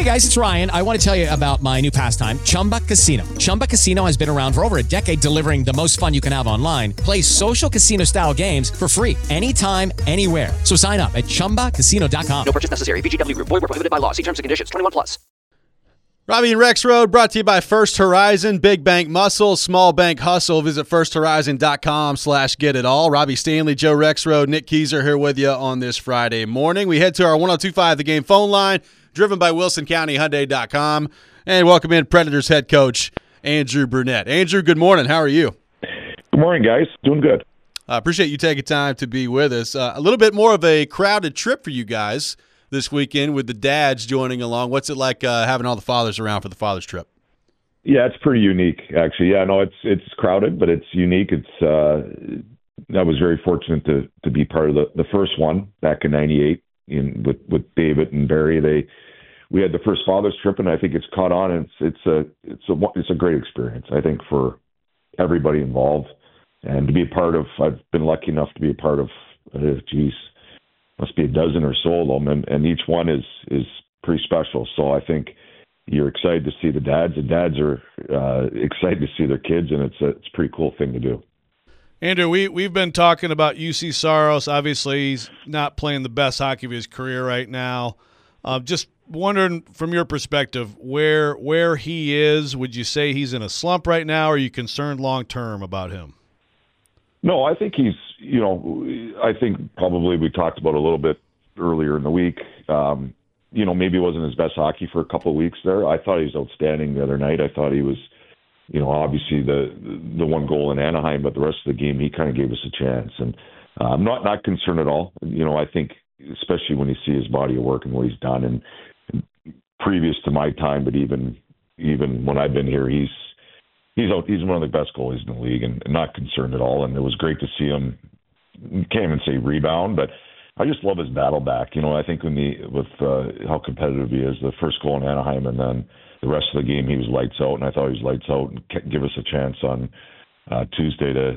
Hey guys, it's Ryan. I want to tell you about my new pastime, Chumba Casino. Chumba Casino has been around for over a decade, delivering the most fun you can have online. Play social casino-style games for free anytime, anywhere. So sign up at ChumbaCasino.com. No purchase necessary. VGW Group. Void where prohibited by law. See terms and conditions. 21+. Robbie and Rex Road brought to you by First Horizon. Big bank muscle, small bank hustle. Visit firsthorizon.com/getitall. Robbie Stanley, Joe Rexroad, Nick Keyser here with you on this Friday morning. We head to our 1025 The Game phone line, driven by WilsonCountyHyundai.com. And welcome in Predators head coach Andrew Brunette. Andrew, good morning. How are you? Good morning, guys. Doing good. I appreciate you taking time to be with us. A little bit more of a crowded trip for you guys this weekend with the dads joining along. What's it like having all the fathers around for the father's trip? Yeah, it's pretty unique, actually. Yeah, no, it's crowded, but it's unique. I was very fortunate to be part of the first one back in '98 with David and Barry. We had the first father's trip, and I think it's caught on. And it's a great experience, I think, for everybody involved, and to be a part of. I've been lucky enough to be a part of. Must be a dozen or so of them, and each one is pretty special. So I think you're excited to see the dads. The dads are excited to see their kids, and it's a pretty cool thing to do. Andrew, we've been talking about UC Saros. Obviously, he's not playing the best hockey of his career right now. Just wondering, from your perspective, where he is. Would you say he's in a slump right now, or are you concerned long term about him? No, I think he's. I think probably we talked about a little bit earlier in the week. Maybe it wasn't his best hockey for a couple of weeks there. I thought he was outstanding the other night. I thought he was, obviously the one goal in Anaheim, but the rest of the game he kind of gave us a chance. And I'm not concerned at all. I think especially when you see his body of work and what he's done, and previous to my time, but even when I've been here, he's one of the best goalies in the league, and not concerned at all. And it was great to see him. Can't even say rebound, but I just love his battle back. I think with how competitive he is, the first goal in Anaheim, and then the rest of the game, he was lights out, and I thought he was lights out and give us a chance on Wednesday, to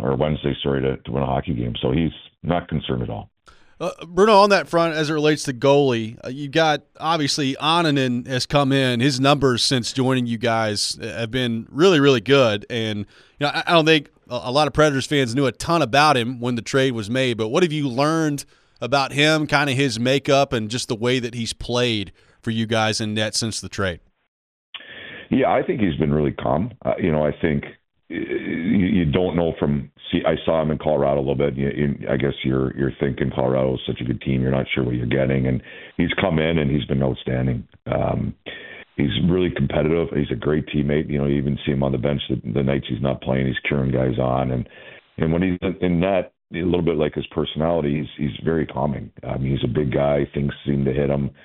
win a hockey game. So he's not concerned at all. Bruno, on that front, as it relates to goalie, you got, obviously, Ananen has come in. His numbers since joining you guys have been really, really good. And I don't think a lot of Predators fans knew a ton about him when the trade was made. But what have you learned about him, kind of his makeup, and just the way that he's played for you guys in net since the trade? Yeah, I think he's been really calm. I think you don't know I saw him in Colorado a little bit. I guess you're thinking Colorado is such a good team. You're not sure what you're getting. And he's come in and he's been outstanding. He's really competitive. He's a great teammate. You even see him on the bench the nights he's not playing. He's cheering guys on. And when he's in net, a little bit like his personality, he's very calming. He's a big guy. Things seem to hit him.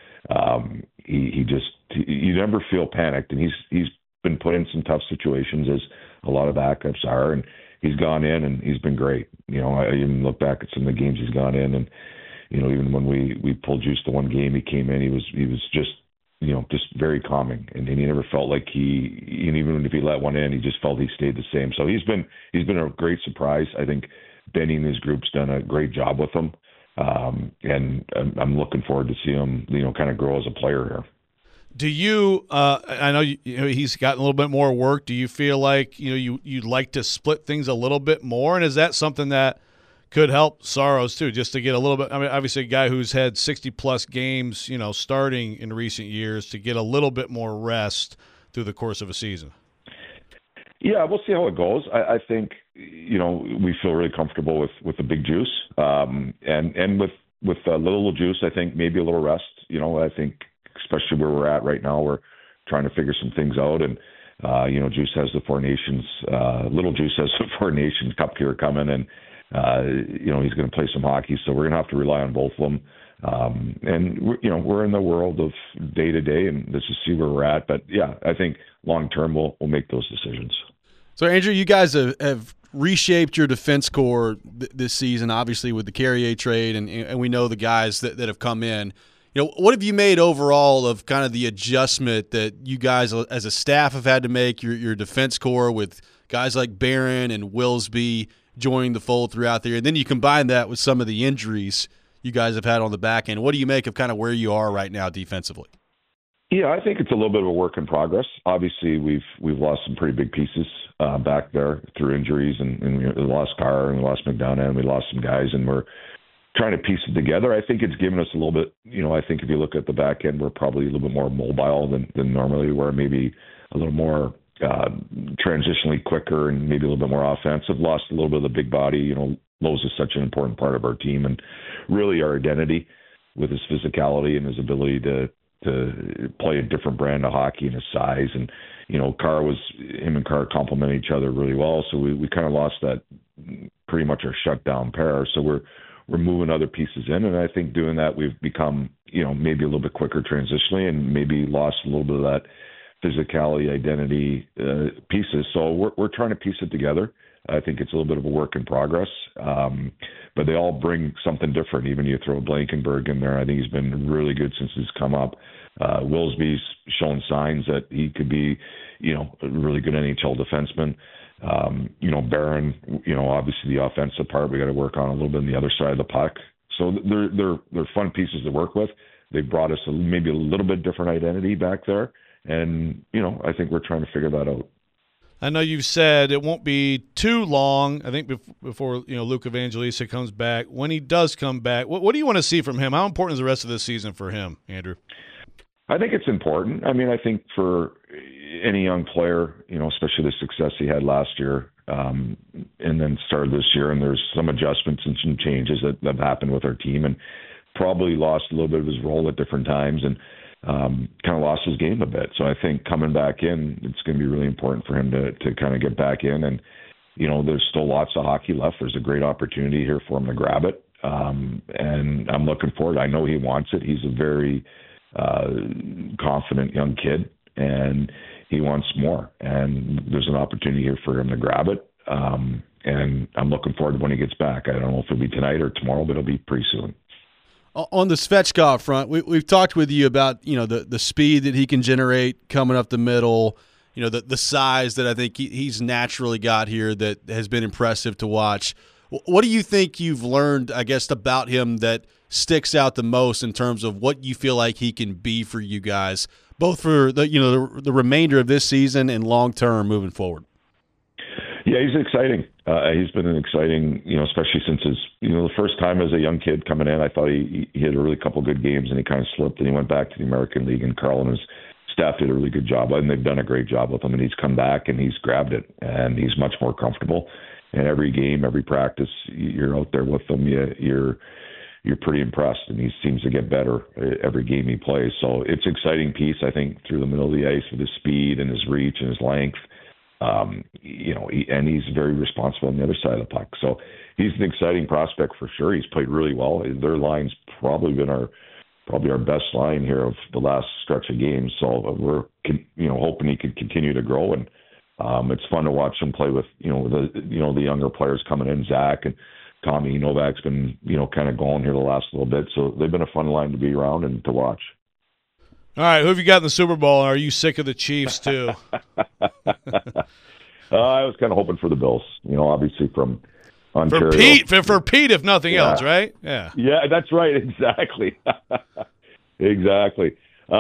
You never feel panicked. And he's been put in some tough situations, as a lot of backups are, and he's gone in and he's been great. I even look back at some of the games he's gone in, and even when we pulled Juice to one game, he came in, he was just very calming, and he never felt like even if he let one in, he just felt he stayed the same. So he's been a great surprise. I think Benny and his group's done a great job with him, and I'm looking forward to see him kind of grow as a player here. Do you? I know he's gotten a little bit more work. Do you feel like you'd like to split things a little bit more? And is that something that could help Saros too, just to get a little bit? I mean, obviously a guy who's had 60+ games, starting in recent years, to get a little bit more rest through the course of a season. Yeah, we'll see how it goes. I think we feel really comfortable with the big Juice, and with little Juice. I think maybe a little rest. I think, especially where we're at right now, we're trying to figure some things out. And, Juice has the Four Nations, little Juice has the Four Nations Cup here coming, and, he's going to play some hockey. So we're going to have to rely on both of them. And, we're in the world of day to day, and let's just see where we're at. But, yeah, I think long term we'll make those decisions. So, Andrew, you guys have reshaped your defense core this season, obviously, with the Carrier trade, and we know the guys that have come in. What have you made overall of kind of the adjustment that you guys as a staff have had to make, your defense core, with guys like Barron and Wilsby joining the fold throughout there? And then you combine that with some of the injuries you guys have had on the back end. What do you make of kind of where you are right now defensively? Yeah, I think it's a little bit of a work in progress. Obviously, we've lost some pretty big pieces back there through injuries, and we lost Carr, and we lost McDonough, and we lost some guys, and we're trying to piece it together. I think it's given us a little bit, I think if you look at the back end, we're probably a little bit more mobile than normally, where maybe a little more transitionally quicker and maybe a little bit more offensive. Lost a little bit of the big body. Lowe's is such an important part of our team and really our identity with his physicality and his ability to play a different brand of hockey and his size. And, him and Carr complement each other really well. So we kind of lost that, pretty much our shutdown pair. So we're moving other pieces in. And I think doing that, we've become, maybe a little bit quicker transitionally and maybe lost a little bit of that physicality, identity pieces. So we're trying to piece it together. I think it's a little bit of a work in progress, but they all bring something different. Even you throw Blankenberg in there, I think he's been really good since he's come up. Willsby's shown signs that he could be, a really good NHL defenseman. Barron, obviously the offensive part we got to work on a little bit on the other side of the puck. So they're fun pieces to work with. They brought us maybe a little bit different identity back there, and I think we're trying to figure that out. I know you've said it won't be too long, I think, before Luke Evangelista comes back. When he does come back, what do you want to see from him? How important is the rest of this season for him, Andrew? I think it's important. I mean, I think for any young player, especially the success he had last year and then started this year, and there's some adjustments and some changes that have happened with our team, and probably lost a little bit of his role at different times and kind of lost his game a bit. So I think coming back in, it's going to be really important for him to kind of get back in. And, there's still lots of hockey left. There's a great opportunity here for him to grab it. And I'm looking forward. I know he wants it. He's a very confident young kid, and he wants more. And there's an opportunity here for him to grab it. And I'm looking forward to when he gets back. I don't know if it'll be tonight or tomorrow, but it'll be pretty soon. On the Svechkov front, we've talked with you about the speed that he can generate coming up the middle, the size that I think he's naturally got here that has been impressive to watch. What do you think you've learned, I guess, about him that sticks out the most in terms of what you feel like he can be for you guys, both for the remainder of this season and long term moving forward? Yeah, he's exciting. He's been an exciting, especially since his, the first time as a young kid coming in, I thought he had a really couple good games and he kind of slipped and he went back to the American League, and Carl and his staff did a really good job, and they've done a great job with him, and he's come back and he's grabbed it and he's much more comfortable. And every game, every practice, you're out there with him, you're pretty impressed, and he seems to get better every game he plays. So it's an exciting piece, I think, through the middle of the ice with his speed and his reach and his length. And he's very responsible on the other side of the puck. So he's an exciting prospect for sure. He's played really well. Their line's probably been our best line here of the last stretch of games. So we're hoping he could continue to grow, and it's fun to watch him play with the younger players coming in. Zach and Tommy Novak's been kind of going here the last little bit. So they've been a fun line to be around and to watch. All right, who have you got in the Super Bowl? Are you sick of the Chiefs too? I was kind of hoping for the Bills, obviously from Ontario. For Pete, if nothing else, right? Yeah. Yeah, that's right. Exactly. Exactly.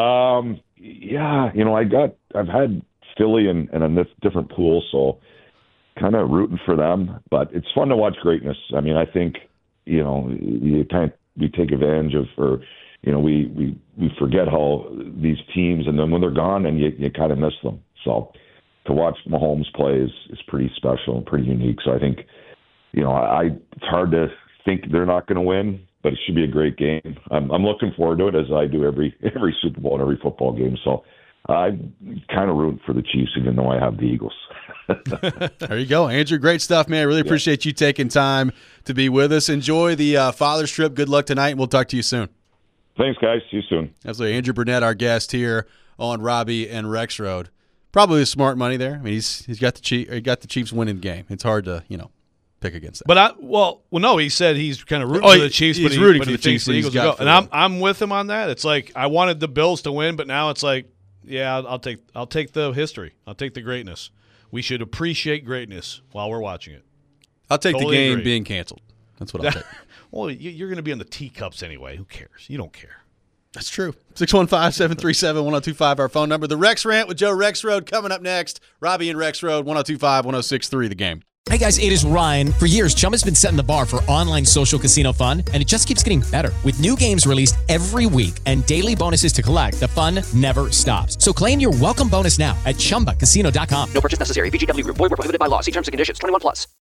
I've had Philly in a different pool, so kind of rooting for them. But it's fun to watch greatness. I mean, I think we take advantage of, or we forget how these teams, and then when they're gone, and you kind of miss them. So to watch Mahomes play is pretty special and pretty unique. So I think, it's hard to think they're not going to win, but it should be a great game. I'm looking forward to it, as I do every Super Bowl and every football game. So I'm kind of rooting for the Chiefs, even though I have the Eagles. There you go, Andrew. Great stuff, man. I really appreciate you taking time to be with us. Enjoy the Father's Trip. Good luck tonight, and we'll talk to you soon. Thanks, guys. See you soon. Absolutely. Andrew Burnett, our guest here on Robbie and Rex Road. Probably the smart money there. I mean, he's got the Chiefs winning the game. It's hard to pick against that. But no, he said he's kind of rooting for the Chiefs. He's rooting for the Chiefs. The Eagles will go. And I'm with him on that. It's like I wanted the Bills to win, but now it's like, yeah, I'll take the history. I'll take the greatness. We should appreciate greatness while we're watching it. I'll take the game being canceled. That's what I'll take. Well, you're going to be on the teacups anyway. Who cares? You don't care. That's true. 615-737-1025, our phone number. The Rex Rant with Joe Rexrode coming up next. Robbie and Rexrode, 1025-1063, The Game. Hey guys, it is Ryan. For years, Chum has been setting the bar for online social casino fun, and it just keeps getting better. With new games released every week and daily bonuses to collect, the fun never stops. So claim your welcome bonus now at ChumbaCasino.com. No purchase necessary. VGW Group. Void where prohibited by law. See terms and conditions. 21+.